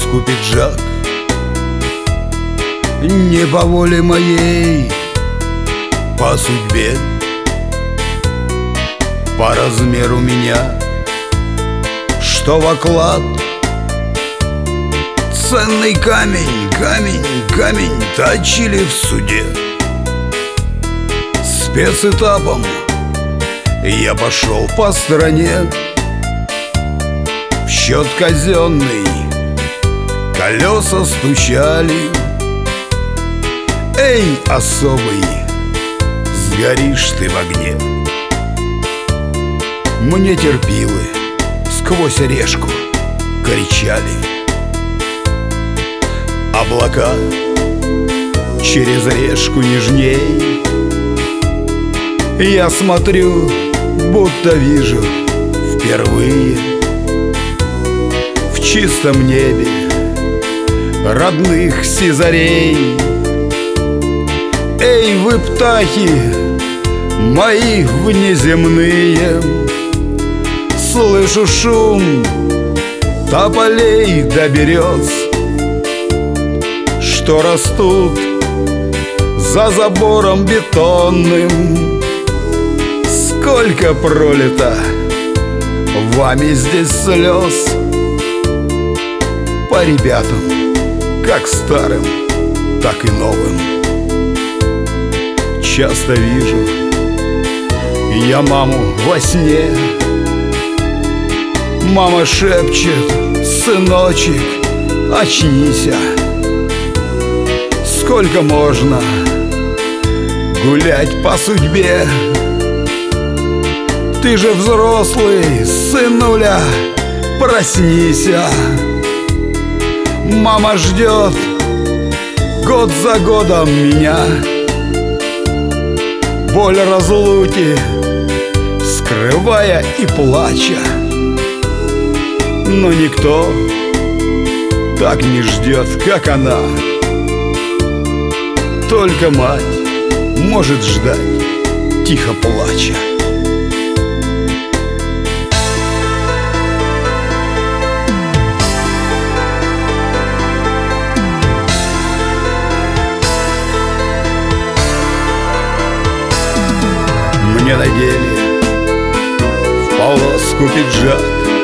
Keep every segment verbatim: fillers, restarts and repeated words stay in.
полоску пиджак. Не по воле моей, по судьбе, по размеру меня, что в оклад. Ценный камень, камень, камень точили в суде. Спецэтапом я пошел по стране. В счет казенный колеса стучали. Эй, особый, сгоришь ты в огне. Мне терпилы сквозь решку кричали. Облака через решку нежней. Я смотрю, будто вижу впервые в чистом небе родных сизарей. Эй, вы, птахи мои внеземные, слышу шум тополей до берез, что растут за забором бетонным. Сколько пролито вами здесь слез по ребятам, как старым, так и новым. Часто вижу я маму во сне. Мама шепчет: сыночек, очнися. Сколько можно гулять по судьбе? Ты же взрослый, сынуля, проснися. Мама ждет год за годом меня. Боль разлуки скрывая и плача. Но никто так не ждет, как она. Только мать может ждать, тихо плача. Мне надели в полоску пиджак.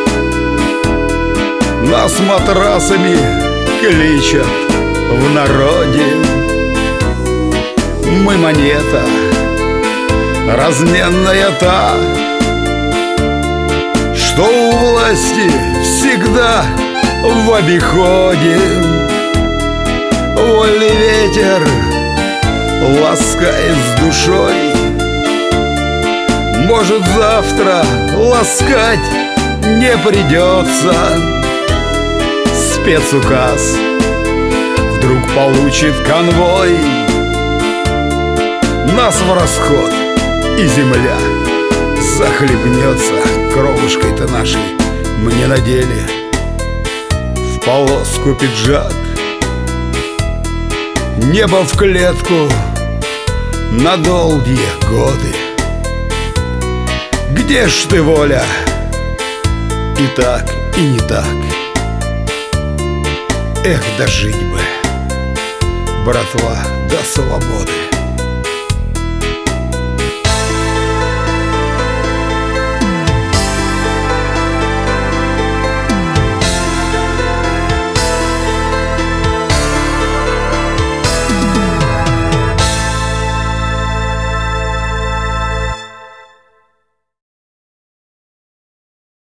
Нас матрасами кличат в народе. Мы монета, разменная та, что у власти всегда в обиходе. Вольный ветер ласкает с душой. Может, завтра ласкать не придется. Спецуказ вдруг получит конвой. Нас в расход, и земля захлебнется кровушкой-то нашей. Мне надели в полоску пиджак. Небо в клетку на долгие годы. Где ж ты, воля? И так, и не так. Эх, дожить бы, братва, до свободы.